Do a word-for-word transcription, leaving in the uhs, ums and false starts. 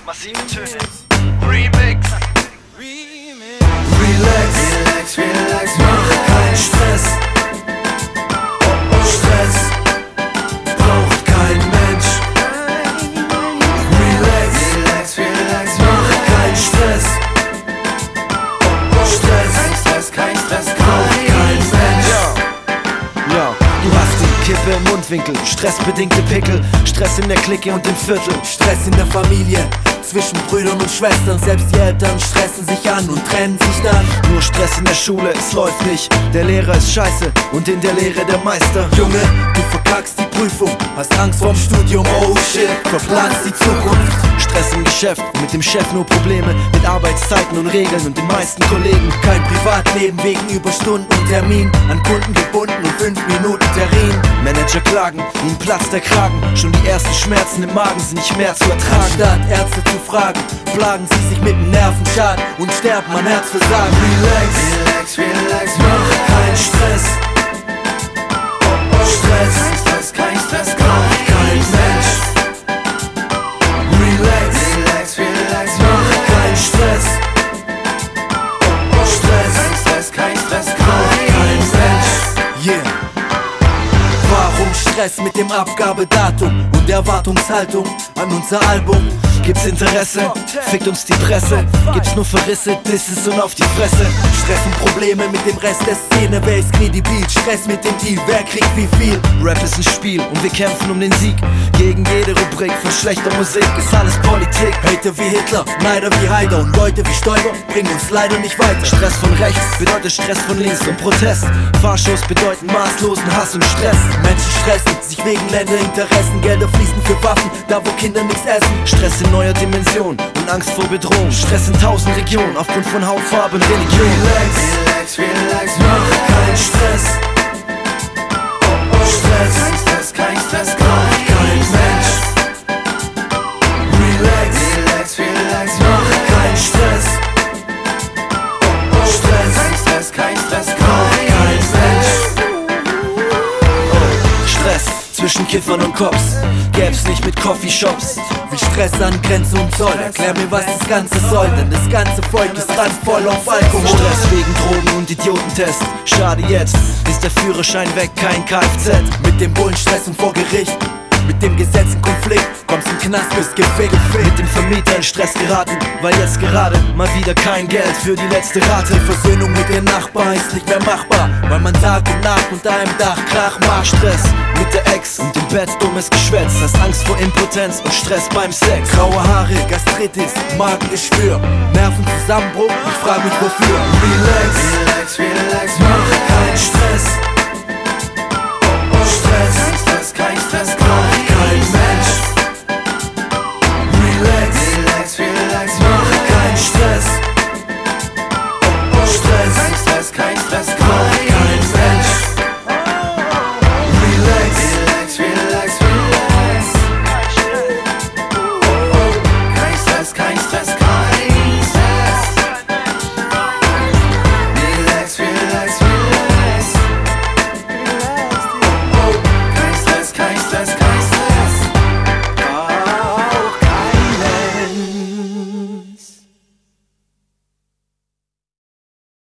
Massive Töne. Remix. Relax, relax, relax, mach keinen Stress. Stress braucht kein Mensch. Relax, relax, relax, mach keinen Stress. Stress, kein Stress, kein Stress braucht kein Mensch. Ja, du hast die Kippe im Mundwinkel, stressbedingte Pickel, Stress in der Clique und im Viertel, Stress in der Familie, zwischen Brüdern und Schwestern. Selbst die Eltern stressen sich an und trennen sich dann. Nur Stress in der Schule, es läuft nicht, der Lehrer ist scheiße und in der Lehre der Meister. Junge, du verkackst die Prüfung, hast Angst vorm Studium, oh shit, verplanst die Zukunft. Stress im Geschäft, mit dem Chef nur Probleme, mit Arbeitszeiten und Regeln und den meisten Kollegen. Kein Privatleben wegen Überstunden und Termin, an Kunden gebunden und fünf Minuten Termin. Manager klagen, ihnen platzt der Kragen, schon die ersten Schmerzen im Magen sind nicht mehr zu ertragen. Statt Ärzte zu fragen, plagen sie sich mit dem Nervenschaden und sterben an Herzversagen. Relax, relax, relax, mach keinen Stress. Stress, kein Stress, kein Stress, braucht kein Mensch. Relax, relax, relax, mach keinen Stress. Stress, kein Stress, kein Stress, braucht kein Mensch. Yeah. Warum Stress mit dem Abgabedatum und Erwartungshaltung an unser Album? Gibt's Interesse? Fickt uns die Presse. Gibt's nur Verrisse, Disses und auf die Fresse. Stress und Probleme mit dem Rest der Szene. Wer ist kredibil? Stress mit dem Deal, wer kriegt wie viel? Rap ist ein Spiel und wir kämpfen um den Sieg. Gegen jede Rubrik von schlechter Musik ist alles Politik. Hater wie Hitler, Neider wie Haider und Leute wie Stoiber bringen uns leider nicht weiter. Stress von rechts bedeutet Stress von links und Protest. Fahrshows bedeuten maßlosen Hass und Stress. Menschen stressen sich wegen Länderinteressen. Gelder fließen für Waffen, da wo Kinder nichts essen. Stress in neuer Dimension und Angst vor Bedrohung. Stress in tausend Regionen aufgrund von Hautfarbe und Religion. Relax, relax, relax, mach keinen Stress. Stress, kein Stress, kein Stress, braucht kein Mensch. Relax, relax, relax, mach keinen Stress. Stress, kein Stress, kein Stress, braucht kein Mensch. Stress zwischen Kiffern und Cops gäb's nicht mit Coffeeshops. Wie Stress an Grenze und Zoll. Erklär mir, was das Ganze soll, denn das ganze Volk ist randvoll auf Alkohol. Stress wegen Drogen und Idiotentest. Schade, jetzt ist der Führerschein weg, kein Kfz. Mit dem Bullen Stress und vor Gericht, mit dem Gesetz in Konflikt, kommst im Knast, bist gefickt. Mit dem Vermieter in Stress geraten, weil jetzt gerade mal wieder kein Geld für die letzte Rate. Die Versöhnung mit den Nachbarn ist nicht mehr machbar, weil man Tag und Nacht unter einem Dach Krach macht. Stress mit der Ex und im Bett dummes Geschwätz. Hast Angst vor Impotenz und Stress beim Sex. Graue Haare, Gastritis, Magengeschwür, Nervenzusammenbruch, ich frag mich wofür. Relax, relax, relax, mach keinen Stress.